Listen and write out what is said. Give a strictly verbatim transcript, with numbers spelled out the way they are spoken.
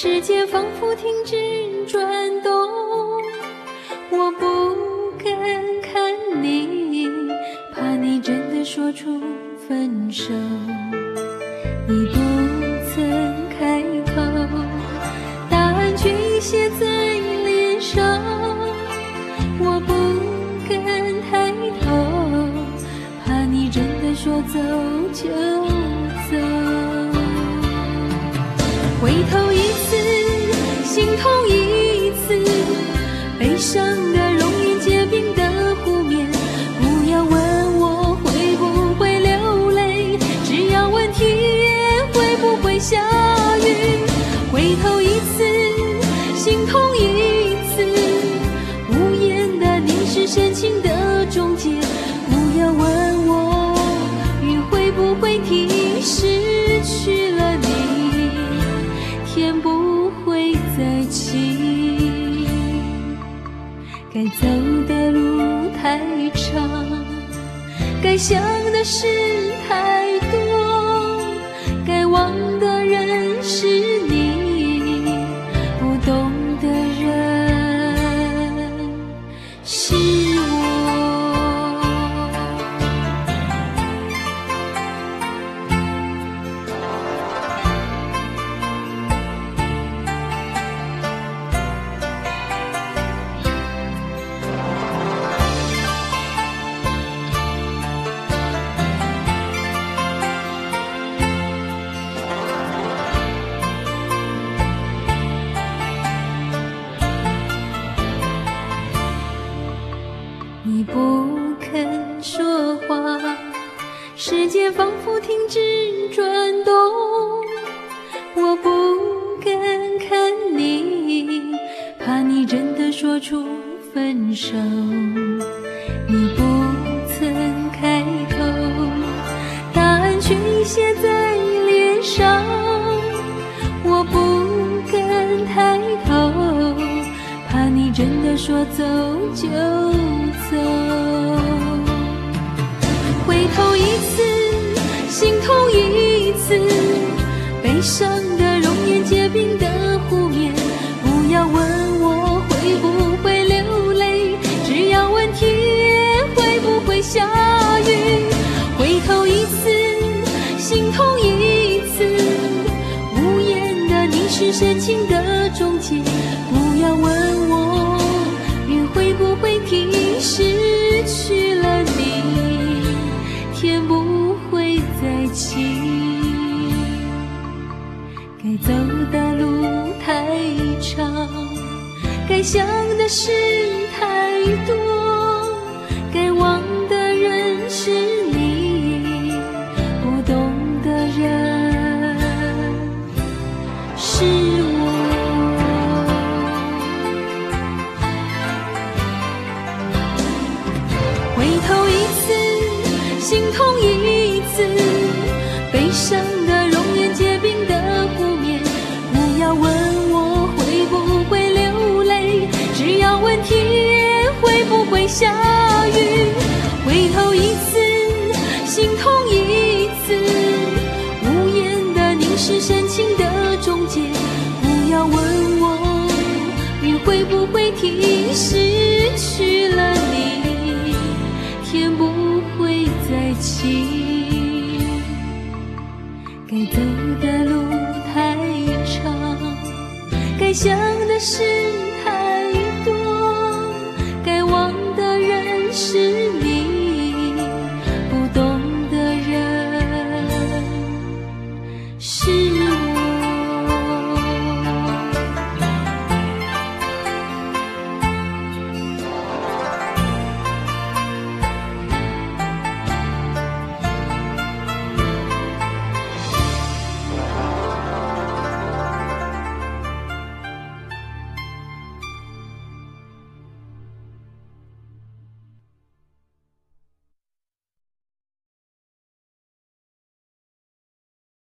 时间仿佛停止转动，我不敢看你，怕你真的说出分手。你不曾开口，答案却已写在脸上，我不敢抬头，怕你真的说走就走。回头一次，心痛一次，悲伤的容颜结冰的湖面，不要问我会不会流泪，只要问天会不会下雨。回头一次，心痛一次，无言的凝视深情的终结，不要问我雨会不会停，失去了你天不会再起。该走的路太长，该想的事太多，该忘的人是你，不懂的人是我。你不肯说话，时间仿佛停止转动，我不敢看你，怕你真的说出分手。你不曾开口，答案却已写在脸上，我不敢抬头，怕你真的说走就走。回头一次，心痛一次，悲伤的容颜结冰的湖面，不要问我会不会流泪，只要问天会不会下雨。回头一次，心痛一次，无言的凝视深情的终结，不要问我雨会不会停，失去了你天不会再起。该走的路太长，该想的事太多，该忘的人是你，不懂的人是我。回头一次，心痛一次，悲伤的容颜结冰的湖面，不要问我会不会流泪，只要问天会不会下雨。回头一次，心痛一次，无言的凝视深情的终结，不要问我雨会不会停，失去了你天不会再起。该走的路太长，该想的事